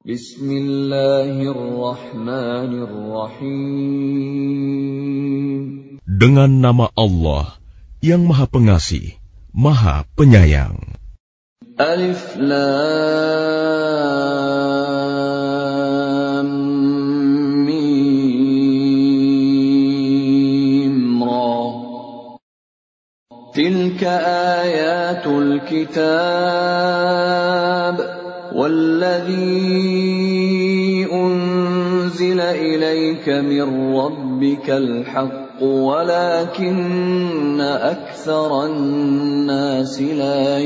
Bismillahirrahmanirrahim. Dengan nama Allah yang Maha Pengasih, Maha Penyayang. Alif Lam Mim Ra. Tilka ayatul kitab والذي أنزل إليك من ربك الحق ولكن أكثر الناس لا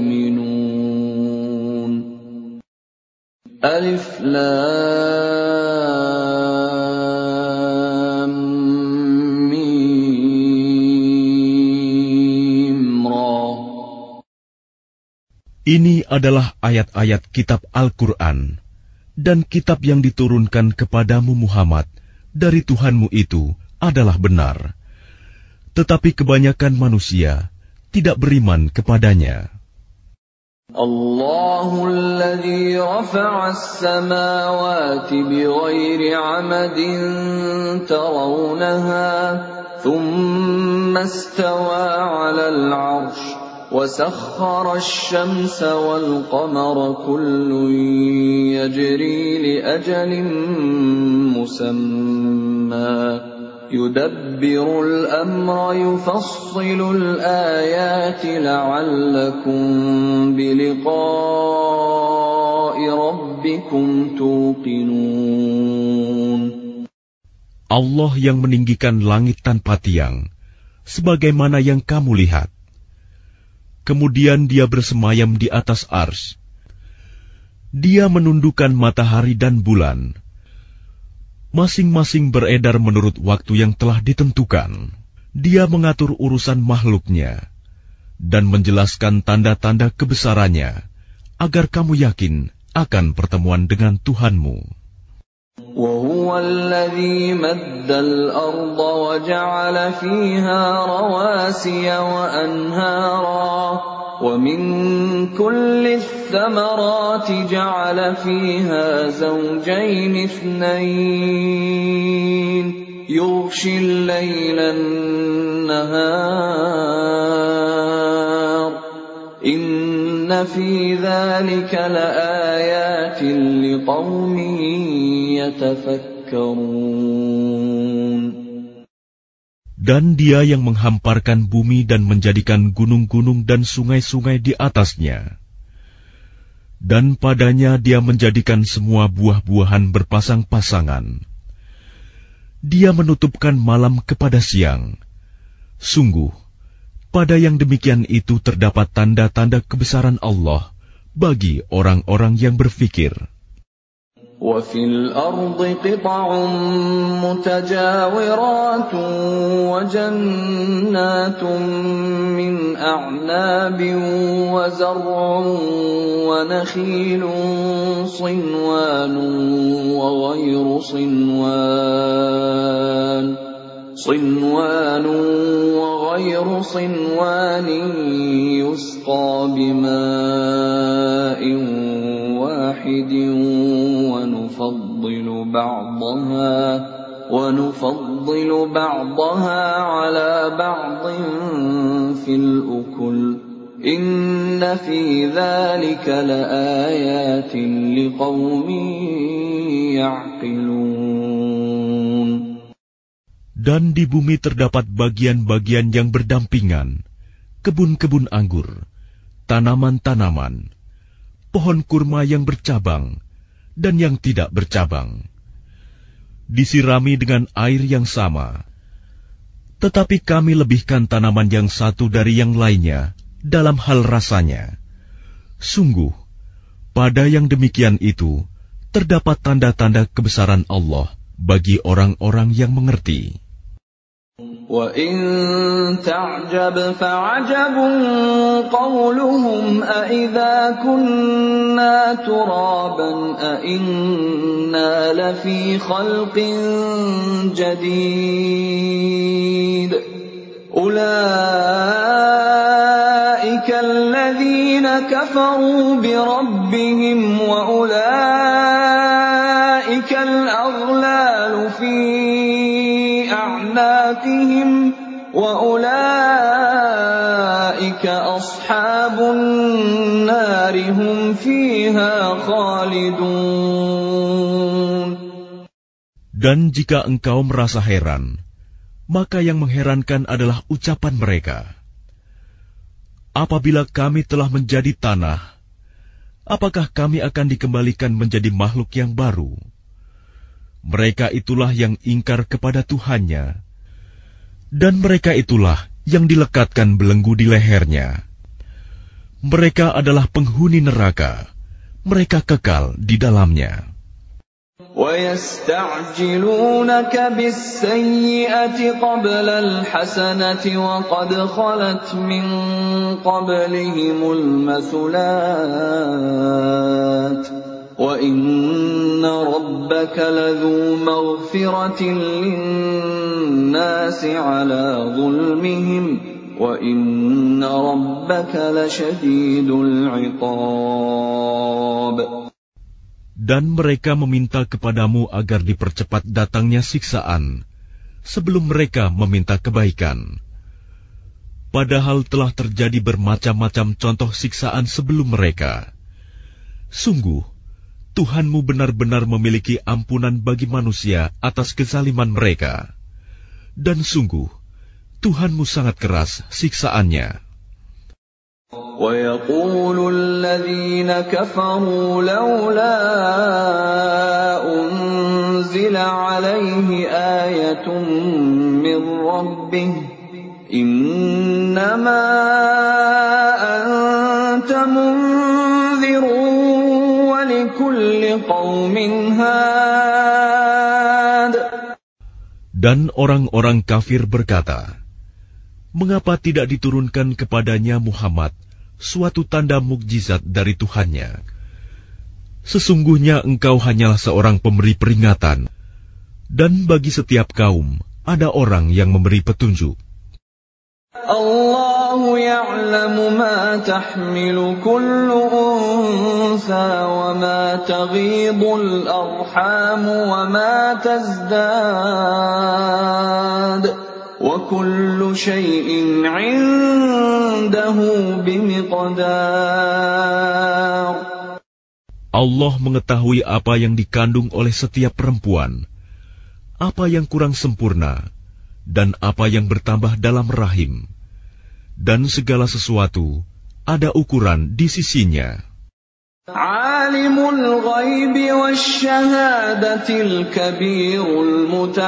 يؤمنون ألف لام ميم را. Ini adalah ayat-ayat kitab Al-Quran dan kitab yang diturunkan kepadamu Muhammad dari Tuhanmu itu adalah benar. Tetapi kebanyakan manusia tidak beriman kepadanya. Allahul ladzi rafa'a as-samawati bighairi 'amadin tarawnaha thumma istawa 'alal 'arsy وسخر الشمس والقمر كل يجري لأجل مسمى يدبر الأمر يفصل الآيات لعلكم بلقاء ربكم توقنون. Allah yang meninggikan langit tanpa tiang, sebagaimana yang kamu lihat. Kemudian dia bersemayam di atas ars. Dia menundukkan matahari dan bulan. Masing-masing beredar menurut waktu yang telah ditentukan. Dia mengatur urusan makhluknya dan menjelaskan tanda-tanda kebesarannya agar kamu yakin akan pertemuan dengan Tuhanmu. وَهُوَ الَّذِي مَدَّ الْأَرْضَ وَجَعَلَ فِيهَا رَوَاسِيَ وَأَنْهَارًا وَمِنْ كُلِّ الثَّمَرَاتِ جَعَلَ فِيهَا زَوْجَيْنِ اثْنَيْنِ يُغْشِي اللَّيْلَ النَّهَارَ إِنَّ فِي ذَلِكَ لَآيَاتٍ لِقَوْمٍ يَتَفَكَّرُونَ. Dan dia yang menghamparkan bumi dan menjadikan gunung-gunung dan sungai-sungai di atasnya. Dan padanya dia menjadikan semua buah-buahan berpasang-pasangan. Dia menutupkan malam kepada siang. Sungguh, pada yang demikian itu terdapat tanda-tanda kebesaran Allah bagi orang-orang yang berfikir. وَفِي الْأَرْضِ قِطَعٌ مُتَجَاوِرَاتٌ وَجَنَّاتٌ مِّنْ أَعْنَابٍ وَزَرْعٌ وَنَخِيلٌ صِنْوَانٌ وَغَيْرُ صِنْوَانٍ يُسْقَى بِمَاءٍ واحد ونفضل بعضها على بعض في الأكل إن في ذلك لآيات لقوم يعقلون. Dan di bumi terdapat bagian-bagian yang berdampingan, kebun-kebun anggur, tanaman-tanaman, pohon kurma yang bercabang dan yang tidak bercabang, disirami dengan air yang sama. Tetapi kami lebihkan tanaman yang satu dari yang lainnya dalam hal rasanya. Sungguh, pada yang demikian itu terdapat tanda-tanda kebesaran Allah bagi orang-orang yang mengerti. وَإِن تَعْجَبْ فَعَجَبٌ قَوْلُهُمْ أَإِذَا كُنَّا تُرَابًا أَإِنَّا لَفِي خَلْقٍ جَدِيدٍ أُولَئِكَ الَّذِينَ كَفَرُوا بِرَبِّهِمْ وَأُولَئِكَ في أعناقهم وأولئك أصحاب النار هم فيها خالدون. Dan jika engkau merasa heran, maka yang mengherankan adalah ucapan mereka. Apabila kami telah menjadi tanah, apakah kami akan dikembalikan menjadi makhluk yang baru? Mereka itulah yang ingkar kepada Tuhannya, dan mereka itulah yang dilekatkan belenggu di lehernya. Mereka adalah penghuni neraka, mereka kekal di dalamnya. وَيَسْتَعْجِلُونَكَ بِالسَّيِّئَةِ قَبْلَ الْحَسَنَةِ وَقَدْ خَلَتْ مِنْ قَبْلِهِمُ الْمَثُلَاتُ وَإِنَّ رَبَّكَ لَذُو مَغْفِرَةٍ لِلنَّاسِ عَلَى ظُلْمِهِمْ وَإِنَّ رَبَّكَ لَشَدِيدُ الْعِقَابِ. Dan mereka meminta kepadamu agar dipercepat datangnya siksaan, sebelum mereka meminta kebaikan. Padahal telah terjadi bermacam-macam contoh siksaan sebelum mereka. Sungguh, Tuhanmu benar-benar memiliki ampunan bagi manusia atas kezaliman mereka. Dan sungguh, Tuhanmu sangat keras siksaannya. وَيَقُولُ الَّذِينَ كَفَرُوا لَوْلَا أُنْزِلَ عَلَيْهِ آيَةٌ مِّن رَّبِّهِ إِنَّمَا أَنْتَ مُنذِرٌ وَلِكُلِّ قَوْمٍ هَادٍ. Dan orang-orang kafir berkata, mengapa tidak diturunkan kepadanya Muhammad suatu tanda mukjizat dari Tuhannya? Sesungguhnya engkau hanyalah seorang pemberi peringatan, dan bagi setiap kaum ada orang yang memberi petunjuk. Allahu ya'lamu ma tahmilu kullu untha wa ma taghidul arham wa ma tazdad wa kullu shay'in 'indahu bimiqdar. Allah mengetahui apa yang dikandung oleh setiap perempuan, apa yang kurang sempurna, dan apa yang bertambah dalam rahim, dan segala sesuatu ada ukuran di sisinya. Alimul ghaibi wasyahadatil kabirul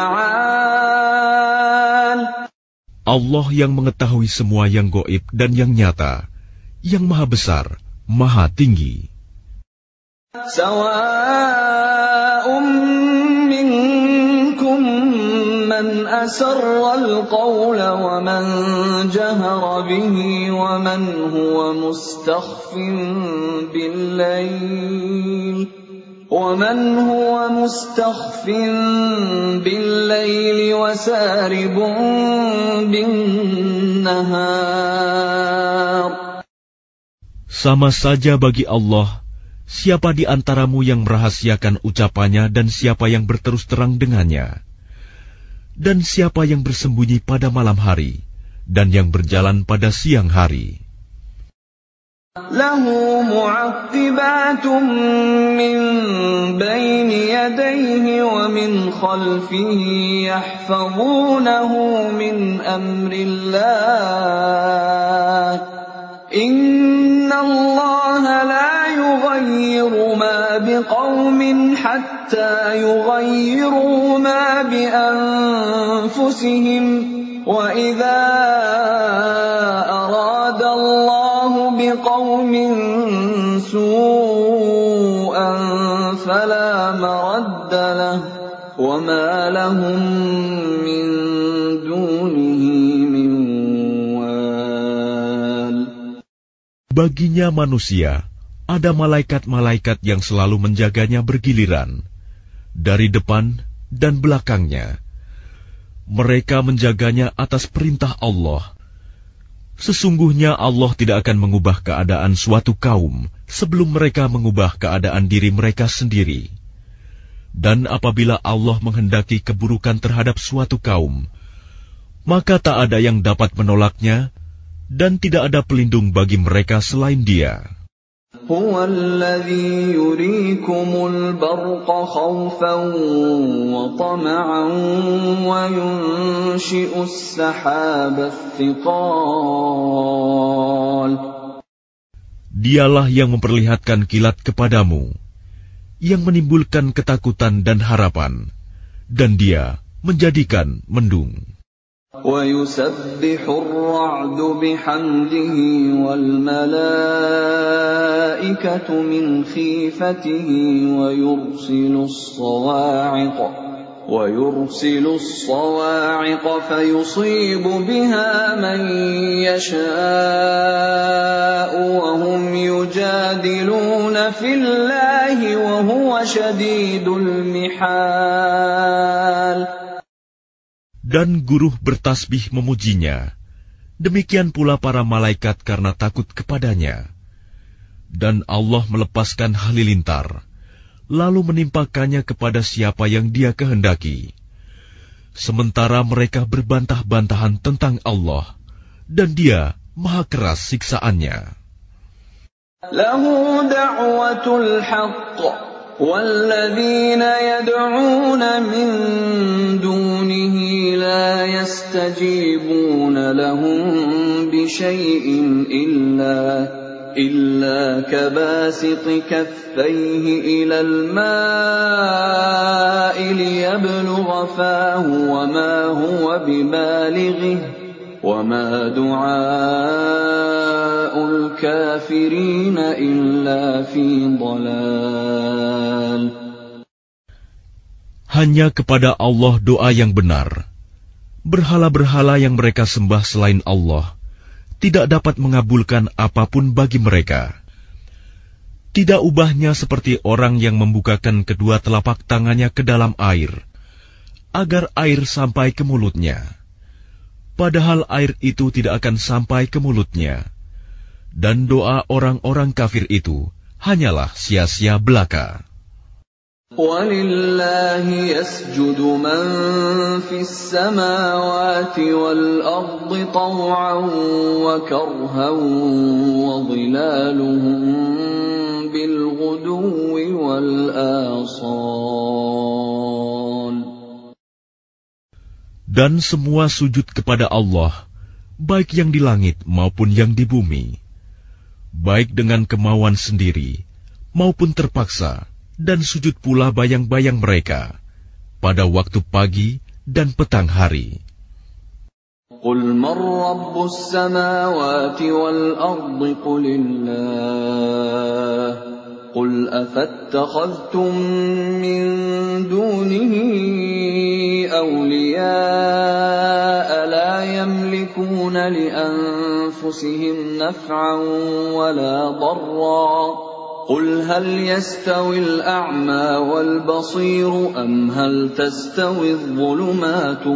muta'al. Allah yang mengetahui semua yang gaib dan yang nyata, yang maha besar, maha tinggi. Sawa'un minkum man asarra al-qawla wa man jahara bihi wa man huwa mustakhfin bil-layl wa saribun bin-nahar. Sama saja bagi Allah, siapa di antaramu yang merahasiakan ucapannya dan siapa yang berterus terang dengannya, dan siapa yang bersembunyi pada malam hari dan yang berjalan pada siang hari. Lahu mu'aqqibatun min bayni yadayhi wa min khalfihi yahfazunahu min amrillah. Inna Allah la yughayyiru ma biqawmin hatta yughayyiru ma bi anfusihim wa idza arada Allah biqawmin su'an fala maradda lahu wa ma lahum min dunihi min wal. Baginya manusia ada malaikat-malaikat yang selalu menjaganya bergiliran, dari depan dan belakangnya. Mereka menjaganya atas perintah Allah. Sesungguhnya Allah tidak akan mengubah keadaan suatu kaum sebelum mereka mengubah keadaan diri mereka sendiri. Dan apabila Allah menghendaki keburukan terhadap suatu kaum, maka tak ada yang dapat menolaknya, dan tidak ada pelindung bagi mereka selain Dia. هو الذي يريكم البرق خوفا وطمعا وينشئ السحاب الثقال. Dialah yang memperlihatkan kilat kepadamu, yang menimbulkan ketakutan dan harapan, dan Dia menjadikan mendung. وَيُسَبِّحُ الرَّعْدُ بِحَمْدِهِ وَالْمَلَائِكَةُ مِنْ خِيفَتِهِ وَيُرْسِلُ الصَّوَاعِقَ فَيُصِيبُ بِهَا مَن يَشَاءُ وَهُمْ يُجَادِلُونَ فِي اللَّهِ وَهُوَ شَدِيدُ الْمِحَالِ. Dan guruh bertasbih memujinya, demikian pula para malaikat karena takut kepadanya. Dan Allah melepaskan halilintar, lalu menimpakannya kepada siapa yang Dia kehendaki. Sementara mereka berbantah-bantahan tentang Allah, dan Dia maha keras siksaannya. Lahu da'watul haqq, walladzina yad'una min dunihi la yastajibuna lahum bisyai'in illa kabasiti kaffayhi ilal ma'i liyablugha fahu wa ma huwa bibalighihi وَمَا دُعَاءُ الْكَافِرِينَ إِلَّا فِي ضَلَالٍ. Hanya kepada Allah doa yang benar. Berhala-berhala yang mereka sembah selain Allah tidak dapat mengabulkan apapun bagi mereka. Tidak ubahnya seperti orang yang membukakan kedua telapak tangannya ke dalam air, agar air sampai ke mulutnya. Padahal air itu tidak akan sampai ke mulutnya. Dan doa orang-orang kafir itu hanyalah sia-sia belaka. وَلِلَّهِ يَسْجُدُ مَن فِي السَّمَاوَاتِ وَالْأَرْضِ طَوْعًا وَكَرْهًا وَظِلَالُهُم بِالْغُدُوِّ وَالْآصَالِ. Dan semua sujud kepada Allah, baik yang di langit maupun yang di bumi, baik dengan kemauan sendiri maupun terpaksa, dan sujud pula bayang-bayang mereka pada waktu pagi dan petang hari. قُلْ مَنْ رَبُّ السَّمَاوَاتِ وَالْأَرْضِ قُلِ اللَّهُ قُلْ أَفَاتَّخَذْتُم مِّن دُونِهِ أَوْلِيَاءَ لَا يَمْلِكُونَ لِأَنفُسِهِمْ نَفْعًا وَلَا ضَرًّا قُلْ هَلْ يَسْتَوِي الْأَعْمَى وَالْبَصِيرُ أَمْ هَلْ تَسْتَوِي الظُّلُمَاتُ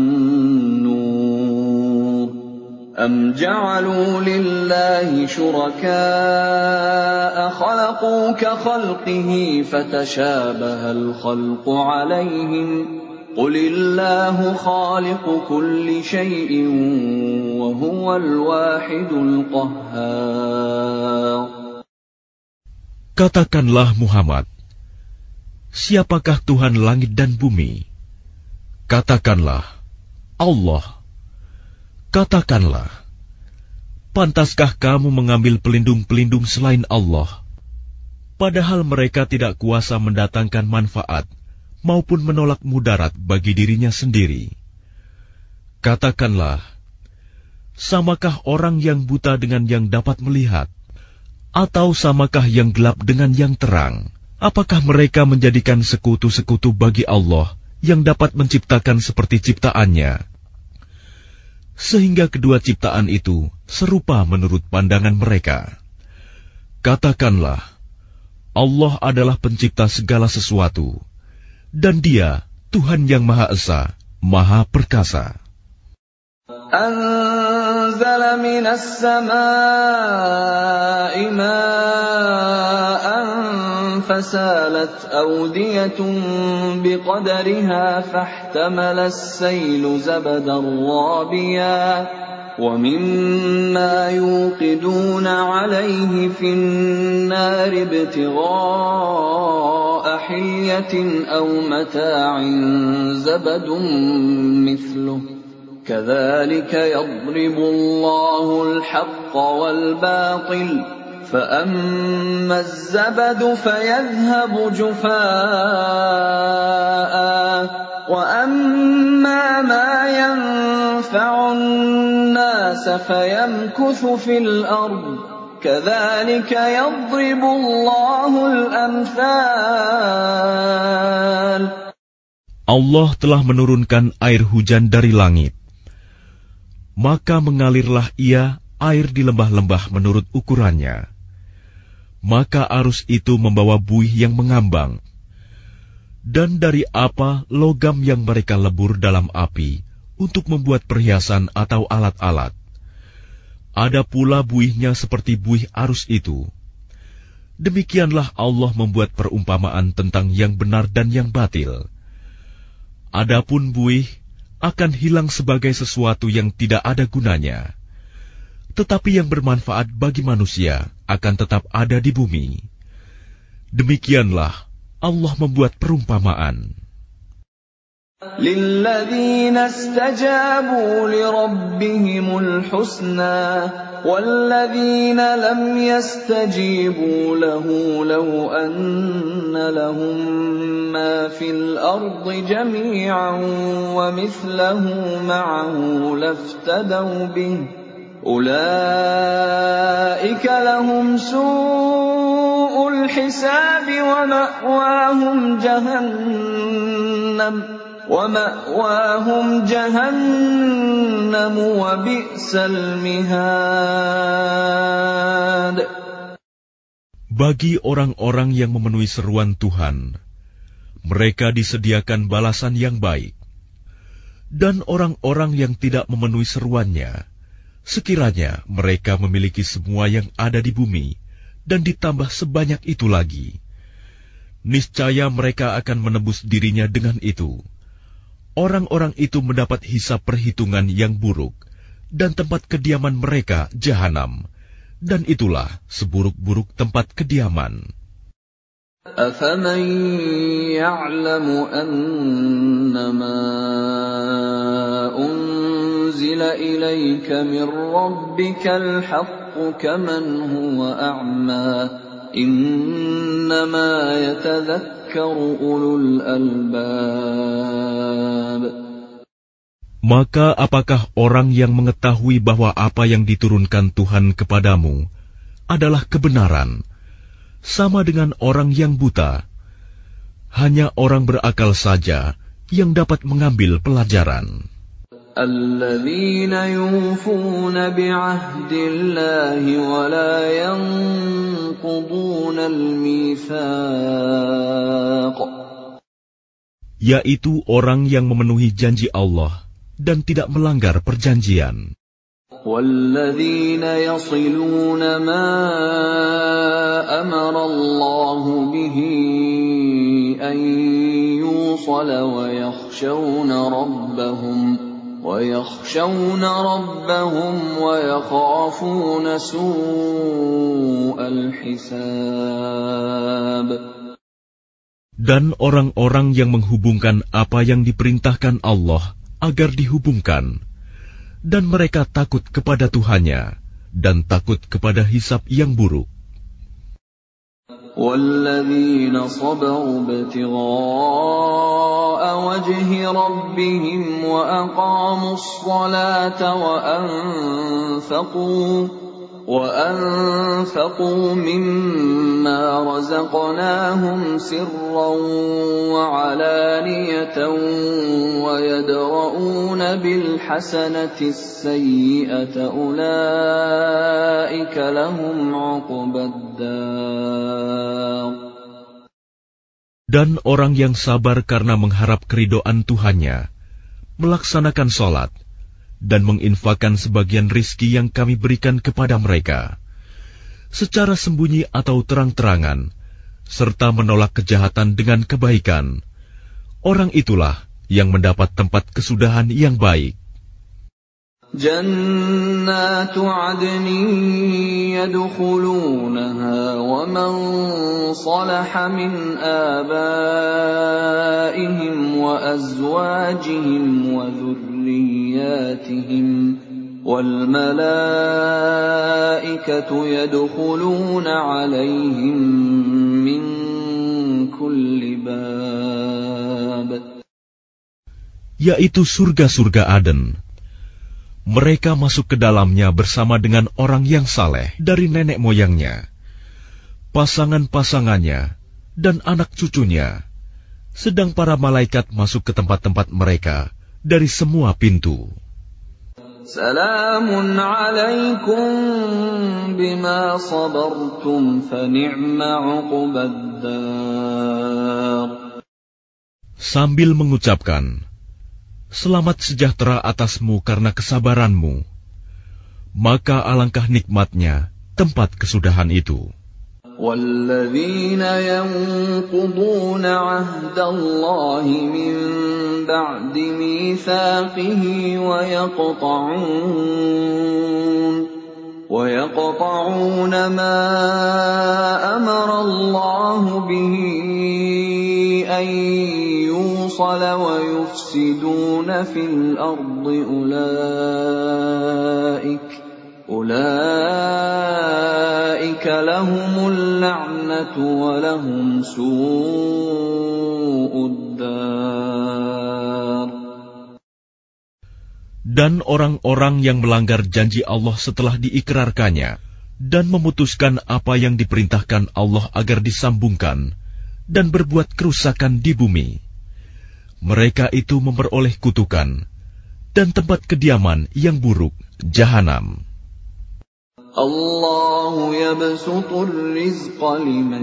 وَالنُّورُ أَمْ جَعَلُوا لِلَّهِ شُرَكَاءَ خَلَقُوا كَخَلْقِهِ فَتَشَابَهَ الْخَلْقُ عَلَيْهِمْ قُلِ اللَّهُ خَالِقُ كُلِّ شَيْءٍ وَهُوَ الْوَاحِدُ الْقَهَّارُ. Katakanlah Muhammad, siapakah Tuhan langit dan bumi? Katakanlah, Allah. Katakanlah, pantaskah kamu mengambil pelindung-pelindung selain Allah, padahal mereka tidak kuasa mendatangkan manfaat maupun menolak mudarat bagi dirinya sendiri? Katakanlah, samakah orang yang buta dengan yang dapat melihat? Atau samakah yang gelap dengan yang terang? Apakah mereka menjadikan sekutu-sekutu bagi Allah yang dapat menciptakan seperti ciptaannya? Sehingga kedua ciptaan itu serupa menurut pandangan mereka. Katakanlah, Allah adalah pencipta segala sesuatu, dan Dia Tuhan yang Maha Esa, Maha Perkasa. أنزل من السماء ماء فسالت أودية بقدرها فاحتمل السيل زبدا رابيا ومما يوقدون عليه في النار ابتغاء حلية أو متاع زبد مثله كذلك يضرب الله الحق والباطل فأما الزبد فيذهب جفاء وأما ما ينفع الناس فيمكث في الأرض كذلك يضرب الله الأمثال. Allah telah menurunkan air hujan dari langit. Maka mengalirlah ia air di lembah-lembah menurut ukurannya. Maka arus itu membawa buih yang mengambang. Dan dari apa logam yang mereka lebur dalam api untuk membuat perhiasan atau alat-alat. Ada pula buihnya seperti buih arus itu. Demikianlah Allah membuat perumpamaan tentang yang benar dan yang batil. Adapun buih akan hilang sebagai sesuatu yang tidak ada gunanya. Tetapi yang bermanfaat bagi manusia akan tetap ada di bumi. Demikianlah Allah membuat perumpamaan. لِلَّذِينَ اسْتَجَابُوا لِرَبِّهِمُ الْحُسْنَى وَالَّذِينَ لَمْ يَسْتَجِيبُوا لَهُ لَوْ أَنَّ لَهُم مَّا فِي الْأَرْضِ جَمِيعًا وَمِثْلَهُ مَعَهُ لَافْتَدَوْا بِهِ أُولَئِكَ لَهُمْ سُوءُ الْحِسَابِ وَمَأْوَاهُمْ جَهَنَّمُ وَبِئْسَ الْمِهَادُ. Bagi orang-orang yang memenuhi seruan Tuhan, mereka disediakan balasan yang baik. Dan orang-orang yang tidak memenuhi seruannya, sekiranya mereka memiliki semua yang ada di bumi, dan ditambah sebanyak itu lagi, niscaya mereka akan menebus dirinya dengan itu. Orang-orang itu mendapat hisab perhitungan yang buruk, dan tempat kediaman mereka jahanam, dan itulah seburuk-buruk tempat kediaman. أَفَمَن يَعْلَمُ أَنَّمَا أُنزِلَ إِلَيْكَ مِن رَّبِّكَ الْحَقُّ كَمَنْ هُوَ أَعْمَىٰ إِنَّمَا يَتَذَكَّرُ أُولُو الْأَلْبَابِ. Maka apakah orang yang mengetahui bahwa apa yang diturunkan Tuhan kepadamu adalah kebenaran, sama dengan orang yang buta? Hanya orang berakal saja yang dapat mengambil pelajaran. الَّذِينَ يُوفُونَ بِعَهْدِ اللَّهِ وَلَا يَنقُضُونَ الْمِيثَاقَ. Yaitu orang yang memenuhi janji Allah dan tidak melanggar perjanjian. وَالَّذِينَ يَصِلُونَ مَا أَمَرَ اللَّهُ بِهِ أَن يُوصَلَ وَيَخْشَوْنَ رَبَّهُمْ وَيَخَافُونَ سُوءَ الْحِسَابِ. Dan orang-orang yang menghubungkan apa yang diperintahkan Allah agar dihubungkan, dan mereka takut kepada Tuhannya dan takut kepada hisab yang buruk. وَالَّذِينَ صَبَرُوا ابْتِغَاءَ وَجْهِ رَبِّهِمْ وَأَقَامُوا الصَّلَاةَ وَأَنفَقُوا مِمَّا رَزَقْنَاهُمْ سِرًّا وَعَلَانِيَةً وَيَدْرَءُونَ بِالْحَسَنَةِ السَّيِّئَةَ أُولَئِكَ لَهُمْ عُقْبَى الدَّارِ. Dan orang yang sabar karena mengharap keridhaan Tuhannya, melaksanakan sholat, dan menginfakkan sebagian rizki yang kami berikan kepada mereka, secara sembunyi atau terang-terangan, serta menolak kejahatan dengan kebaikan, orang itulah yang mendapat tempat kesudahan yang baik. جنات عدن يدخلونها ومن صلح من آبائهم وأزواجهم وذرياتهم والملائكة يدخلون عليهم من كل باب. Yaitu surga-surga Aden. Mereka masuk ke dalamnya bersama dengan orang yang saleh dari nenek moyangnya, pasangan-pasangannya, dan anak cucunya. Sedang para malaikat masuk ke tempat-tempat mereka dari semua pintu. Salamun alaikum bima sabartum fa ni'ma 'uqbaddar. Sambil mengucapkan, selamat sejahtera atasmu karena kesabaranmu, maka alangkah nikmatnya tempat kesudahan itu. وَالَّذِينَ يَنقُضُونَ عَهْدَ اللَّهِ مِن بَعْدِ مِيثَاقِهِ وَيَقْطَعُونَ مَا أَمَرَ اللَّهُ بِهِ أَن يُوصَلَ وَيُفْسِدُونَ فِي الْأَرْضِ أُولَئِكَ لَهُمُ اللَّعْنَةُ وَلَهُمْ سُوءُ الدَّارِ. Dan orang-orang yang melanggar janji Allah setelah diikrarkannya dan memutuskan apa yang diperintahkan Allah agar disambungkan dan berbuat kerusakan di bumi, mereka itu memperoleh kutukan dan tempat kediaman yang buruk, Jahanam. Allahu yabsutur rizqa liman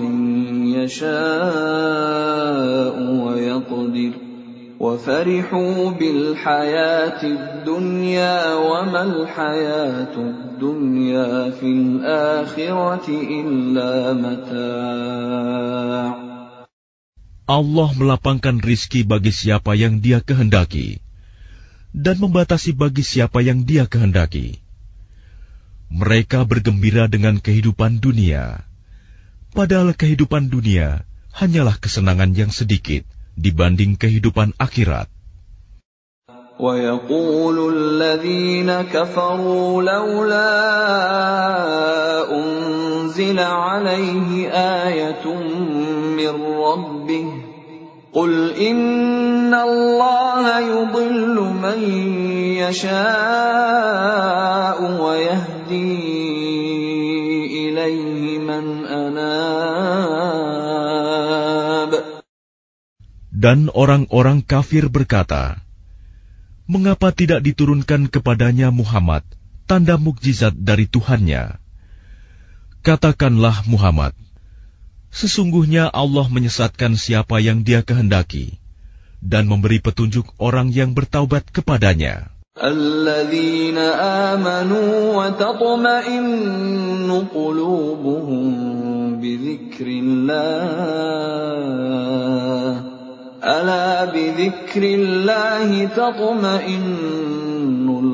yasha'u wa yaqdir wa farihu bil hayatid dunya wa mal hayatud dunya fil akhirati illa mata'. Allah melapangkan rizki bagi siapa yang Dia kehendaki dan membatasi bagi siapa yang Dia kehendaki. Mereka bergembira dengan kehidupan dunia, padahal kehidupan dunia hanyalah kesenangan yang sedikit dibanding kehidupan akhirat. وَيَقُولُ الَّذِينَ كَفَرُوا لَوْلَا أُنزِلَ عَلَيْهِ آيَةٌ مِّن رَّبِّهِ قُلْ إِنَّ اللَّهَ يُضِلُّ مَن يَشَاءُ وَيَهْدِي إِلَيْهِ مَنْ أَنَابَ. Dan orang-orang kafir berkata, mengapa tidak diturunkan kepadanya Muhammad tanda mukjizat dari Tuhannya? Katakanlah Muhammad, sesungguhnya Allah menyesatkan siapa yang Dia kehendaki dan memberi petunjuk orang yang bertaubat kepadanya. Alladzina amanu wa tatma'innu qulubuhum bidzikrillah. Ala bidzikrillahi tatma'innul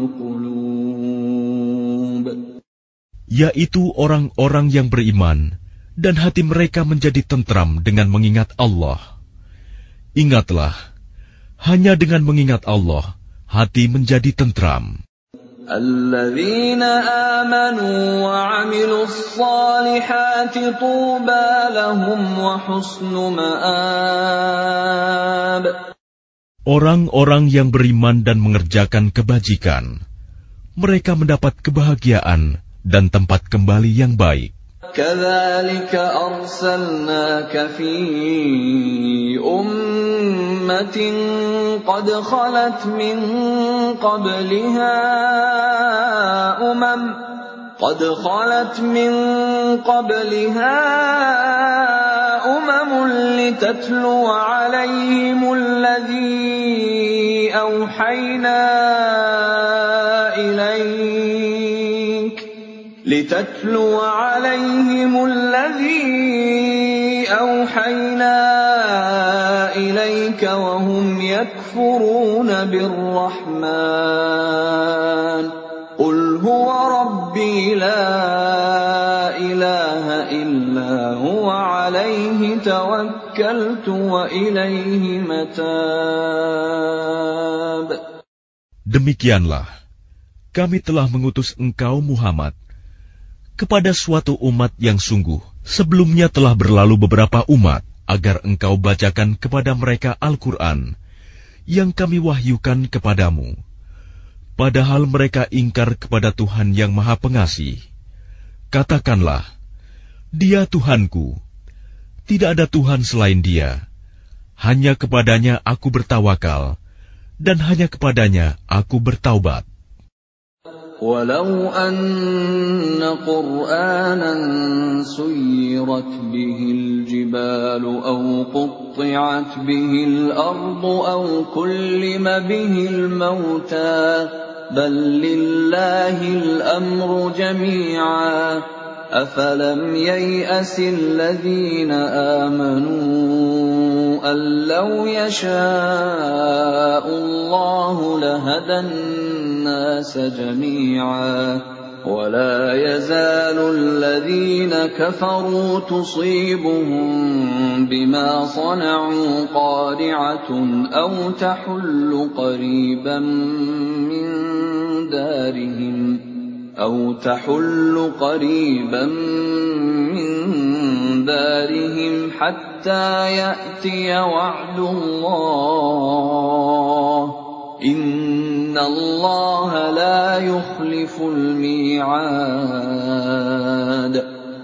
qulub. Yaitu orang-orang yang beriman dan hati mereka menjadi tentram dengan mengingat Allah. Ingatlah, hanya dengan mengingat Allah, hati menjadi tentram. Alladzina amanu wa 'amilus salihati tuba lahum wa husnu ma'ab. Orang-orang yang beriman dan mengerjakan kebajikan, mereka mendapat kebahagiaan dan tempat kembali yang baik. Kadzalika arsalnaka fi ummatin qad khalat min qabliha umamun litatlu 'alayhimul ladzi awhayna ilayk. لتتلو عليهم الذي أوحينا إليك وهم يكفرون بالرحمن قل هو ربي لا إله إلا هو عليه توكلت وإليه متاب. Demikianlah, kami telah mengutus engkau Muhammad kepada suatu umat yang sungguh sebelumnya telah berlalu beberapa umat, agar engkau bacakan kepada mereka Al-Quran yang kami wahyukan kepadamu. Padahal mereka ingkar kepada Tuhan yang Maha Pengasih. Katakanlah, Dia Tuhanku, tidak ada Tuhan selain Dia. Hanya kepadanya aku bertawakal, dan hanya kepadanya aku bertaubat. ولو أن قرآنا سيرت به الجبال أو قطعت به الأرض أو كلم به الموتى بل لله الأمر جميعا أفلم ييأس الذين آمنوا أن لو يشاء الله لهدى الناس جميعا ولا يزال الذين كفروا تصيبهم بما صنعوا قارعة أو تحل قريبا من دارهم حتى يأتي وعد الله إن الله لا يخلف الميعاد.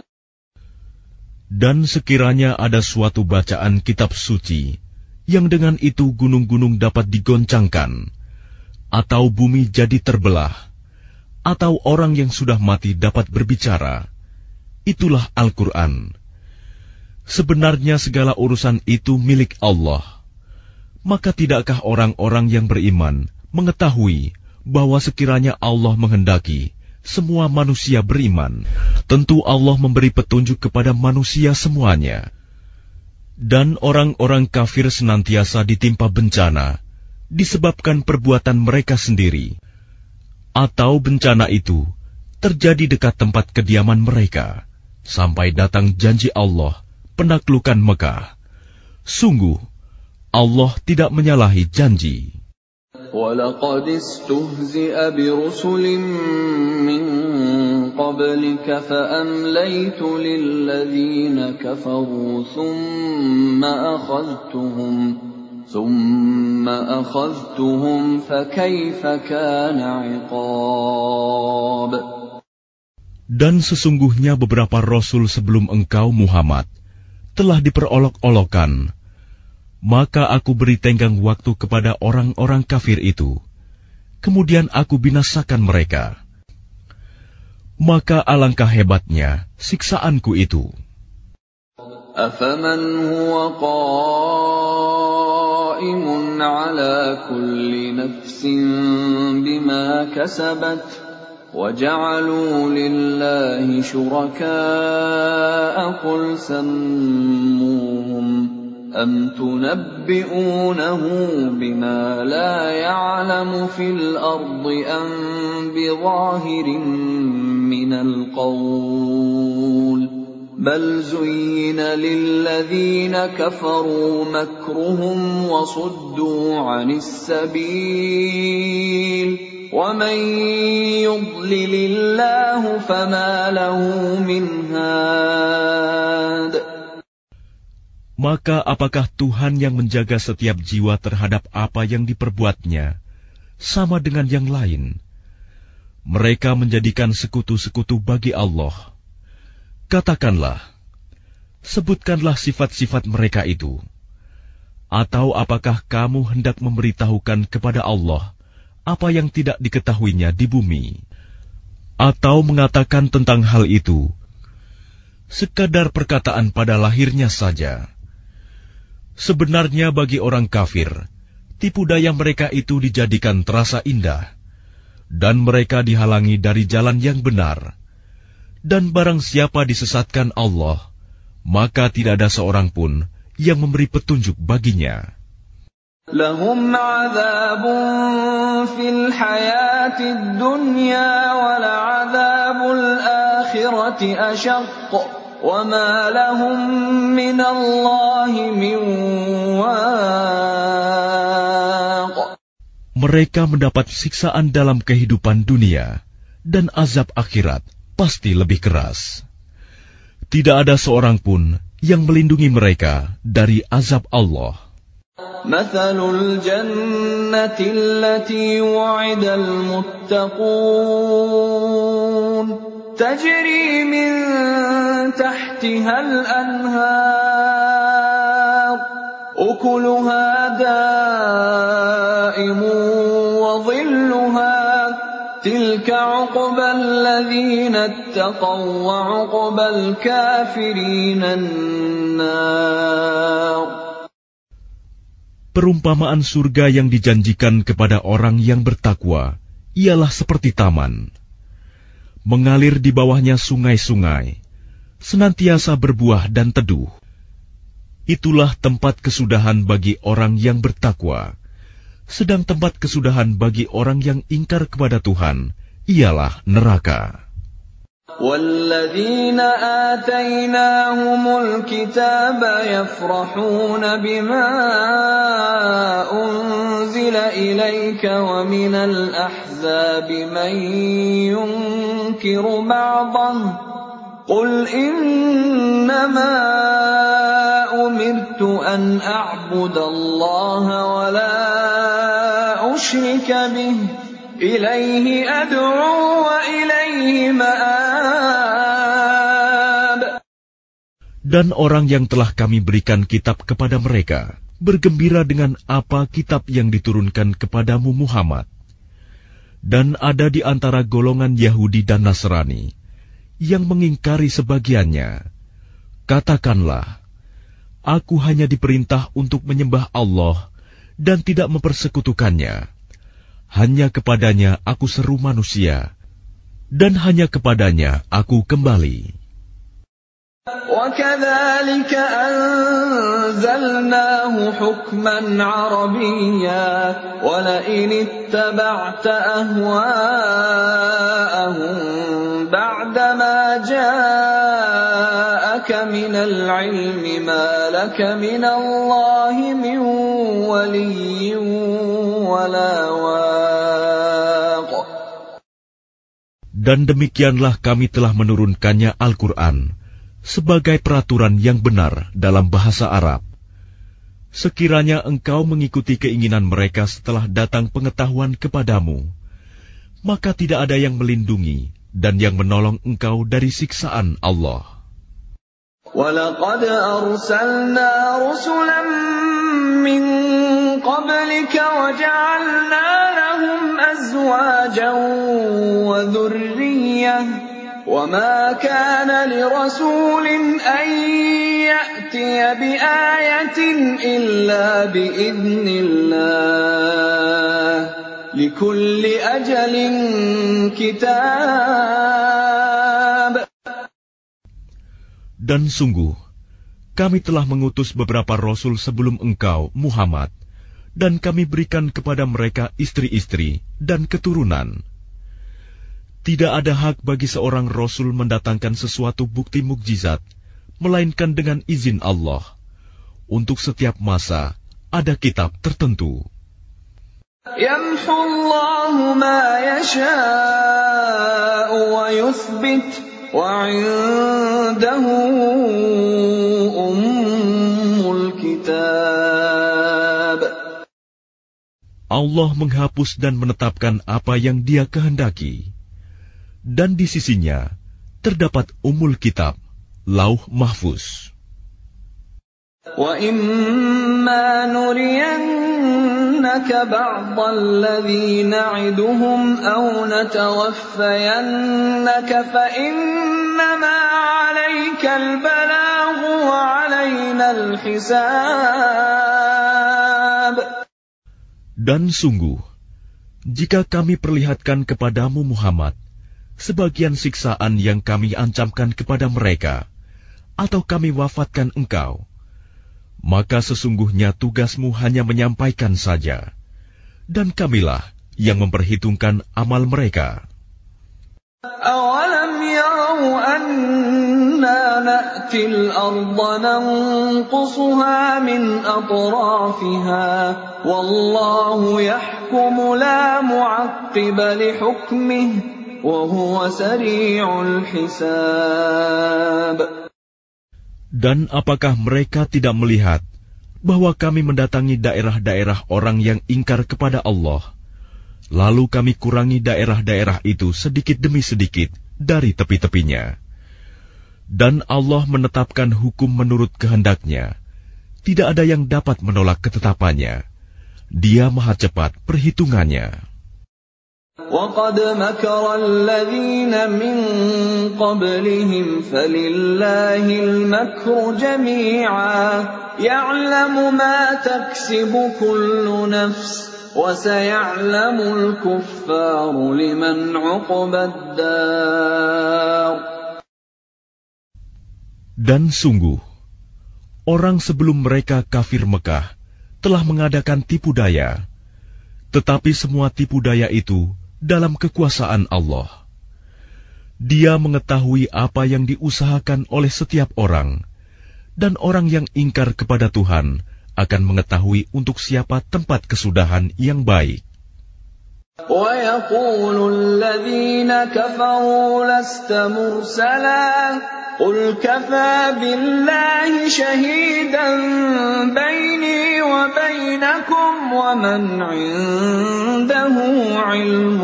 Dan sekiranya ada suatu bacaan kitab suci yang dengan itu gunung-gunung dapat digoncangkan, atau bumi jadi terbelah, atau orang yang sudah mati dapat berbicara, itulah Al-Quran. Sebenarnya segala urusan itu milik Allah. Maka tidakkah orang-orang yang beriman mengetahui bahwa sekiranya Allah menghendaki semua manusia beriman, tentu Allah memberi petunjuk kepada manusia semuanya. Dan orang-orang kafir senantiasa ditimpa bencana disebabkan perbuatan mereka sendiri, atau bencana itu terjadi dekat tempat kediaman mereka, sampai datang janji Allah penaklukan Mekah. Sungguh, Allah tidak menyalahi janji. وَلَقَدِ اسْتُهْزِئَ بِرُسُلٍ مِّن قَبْلِكَ فَأَمْلَيْتُ لِلَّذِينَ كَفَرُوا ثُمَّ أَخَذْتُهُمْ فَكَيْفَ كَانَ عِقَابِ. Dan sesungguhnya beberapa rasul sebelum engkau Muhammad telah diperolok-olokkan, maka aku beri tenggang waktu kepada orang-orang kafir itu, kemudian aku binasakan mereka. Maka alangkah hebatnya siksaanku itu. أَفَمَنْ هُوَ قَائِمٌ عَلَى كُلِّ نَفْسٍ بِمَا كَسَبَتْ وَجَعَلُوا لِلَّهِ شُرَكَاءَ قُلْ سَمُّوهُمْ أَمْ تُنَبِّئُونَهُ بِمَا لَا يَعْلَمُ فِي الْأَرْضِ أَمْ بِظَاهِرٍ مِّنَ الْقَوْلِ بَلْ زُيِّنَ لِلَّذِينَ كَفَرُوا مَكْرُهُمْ وَصُدُّوا عَنِ السَّبِيلِ وَمَن يُضْلِلِ اللَّهُ فَمَا لَهُ مِنْ هَادٍ. Maka apakah Tuhan yang menjaga setiap jiwa terhadap apa yang diperbuatnya sama dengan yang lain? Mereka menjadikan sekutu-sekutu bagi Allah. Katakanlah, sebutkanlah sifat-sifat mereka itu. Atau apakah kamu hendak memberitahukan kepada Allah apa yang tidak diketahuinya di bumi? Atau mengatakan tentang hal itu sekadar perkataan pada lahirnya saja? Sebenarnya bagi orang kafir, tipu daya mereka itu dijadikan terasa indah, dan mereka dihalangi dari jalan yang benar. Dan barang siapa disesatkan Allah, maka tidak ada seorang pun yang memberi petunjuk baginya. Lahum 'adzabun fil hayatid dunya wa la'adzabul akhirati ashaq wa ma lahum minallahi min waq. Mereka mendapat siksaan dalam kehidupan dunia, dan azab akhirat pasti lebih keras. Tidak ada seorang pun yang melindungi mereka dari azab Allah. Mathalul jannati allati wu'idal muttaqun tajri min tahtihal anhar ukuluha da'imun wa dhilluha tilka 'uqbal ladzina ittaqaw wa 'uqbal kafirina an-nar. Perumpamaan surga yang dijanjikan kepada orang yang bertakwa ialah seperti taman. Mengalir di bawahnya sungai-sungai, senantiasa berbuah dan teduh. Itulah tempat kesudahan bagi orang yang bertakwa. Sedang tempat kesudahan bagi orang yang ingkar kepada Tuhan ialah neraka. وَالَّذِينَ آتَيْنَاهُمُ الْكِتَابَ يَفْرَحُونَ بِمَا أُنزِلَ إِلَيْكَ وَمِنَ الْأَحْزَابِ مَن يُنكِرُ بَعْضَهُ قُلْ إِنَّمَا أُمِرْتُ أَنْ أَعْبُدَ اللَّهَ وَلَا أُشْرِكَ بِهِ إِلَيْهِ أَدْعُو وَإِلَيْهِ مَآبِ. Dan orang yang telah kami berikan kitab kepada mereka bergembira dengan apa kitab yang diturunkan kepadamu Muhammad. Dan ada di antara golongan Yahudi dan Nasrani yang mengingkari sebagiannya. Katakanlah, aku hanya diperintah untuk menyembah Allah dan tidak mempersekutukannya. Hanya kepadanya aku seru manusia, dan hanya kepadanya aku kembali. وَكَذَلِكَ أَنزَلْنَاهُ حُكْمًا عَرَبِيًّا وَلَئِنِ اتَّبَعْتَ أَهْوَاءَهُم بَعْدَمَا جَاءَكَ مِنَ الْعِلْمِ مَا لَكَ مِنَ اللَّهِ مِن وَلِيٍّ وَلَا وَاقٍ. Dan demikianlah kami telah menurunkannya Al-Quran sebagai peraturan yang benar dalam bahasa Arab. Sekiranya engkau mengikuti keinginan mereka setelah datang pengetahuan kepadamu, maka tidak ada yang melindungi dan yang menolong engkau dari siksaan Allah. وَلَقَدْ أَرْسَلْنَا رُسُلًا مِّن قَبْلِكَ وَجَعَلْنَا لَهُمْ أَزْوَاجًا وَذُرِّيَّةً وَمَا كَانَ لِرَسُولٍ أَن يَأْتِيَ بِآيَةٍ إِلَّا بِإِذْنِ اللَّهِ لِكُلِّ أَجَلٍ كِتَابٌ. Dan sungguh, kami telah mengutus beberapa rasul sebelum engkau, Muhammad, dan kami berikan kepada mereka istri-istri dan keturunan. Tidak ada hak bagi seorang rasul mendatangkan sesuatu bukti mukjizat, melainkan dengan izin Allah. Untuk setiap masa, ada kitab tertentu. يَمْحُو اللَّهُ مَا يَشَاءُ وَيُثْبِتُ وَعِندَهُ أُمُّ الْكِتَابِ. Allah menghapus dan menetapkan apa yang Dia kehendaki. Dan di sisinya terdapat Ummul Kitab, Lauh Mahfuz. وَإِمَّا نُرِيَنَّكَ بَعْضَ الَّذِي نَعِدُهُمْ أَوْ نَتَوَفَّيَنَّكَ فَإِنَّمَا عَلَيْكَ الْبَلَاغُ وَعَلَيْنَا الْحِسَابُ. Dan sungguh, jika kami perlihatkan kepadamu Muhammad sebagian siksaan yang kami ancamkan kepada mereka, atau kami wafatkan engkau, maka sesungguhnya tugasmu hanya menyampaikan saja, dan kamilah yang memperhitungkan amal mereka. أَوَلَمْ يَرَوْا أَنَّا نَأْتِي الْأَرْضَ نَنقُصُهَا مِنْ أَطْرَافِهَا وَاللَّهُ يَحْكُمُ لَا مُعَقِّبَ لِحُكْمِهِ وَهُوَ سَرِيعُ الْحِسَابِ. Dan apakah mereka tidak melihat bahwa kami mendatangi daerah-daerah orang yang ingkar kepada Allah, lalu kami kurangi daerah-daerah itu sedikit demi sedikit dari tepi-tepinya. Dan Allah menetapkan hukum menurut kehendaknya. Tidak ada yang dapat menolak ketetapannya. Dia maha cepat perhitungannya. وَقَدْ مَكَرَ الَّذِينَ مِنْ قَبْلِهِمْ فَلِلَّهِ الْمَكْرُ جَمِيعًا يَعْلَمُ مَا تَكْسِبُ كُلُّ نَفْسٍ وَسَيَعْلَمُ الْكُفَّارُ لِمَنْ عُقْبَى الدَّارِ. Dan sungguh, orang sebelum mereka kafir Mekah telah mengadakan tipu daya, tetapi semua tipu daya itu dalam kekuasaan Allah. Dia mengetahui apa yang diusahakan oleh setiap orang, dan orang yang ingkar kepada Tuhan akan mengetahui untuk siapa tempat kesudahan yang baik. وَيَقُولُ الَّذِينَ كَفَرُوا لَسْتَ مُرْسَلًا قُلْ كَفَى بِاللَّهِ شَهِيدًا بَيْنِي وَبَيْنَكُمْ وَمَنْ عِندَهُ عِلْمُ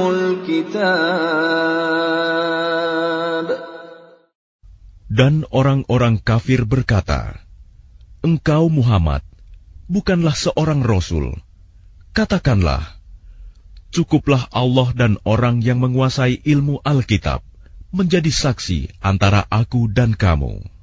الْكِتَابِ. Dan orang-orang kafir berkata, "Engkau Muhammad bukanlah seorang rasul." Katakanlah, cukuplah Allah dan orang yang menguasai ilmu Alkitab menjadi saksi antara aku dan kamu.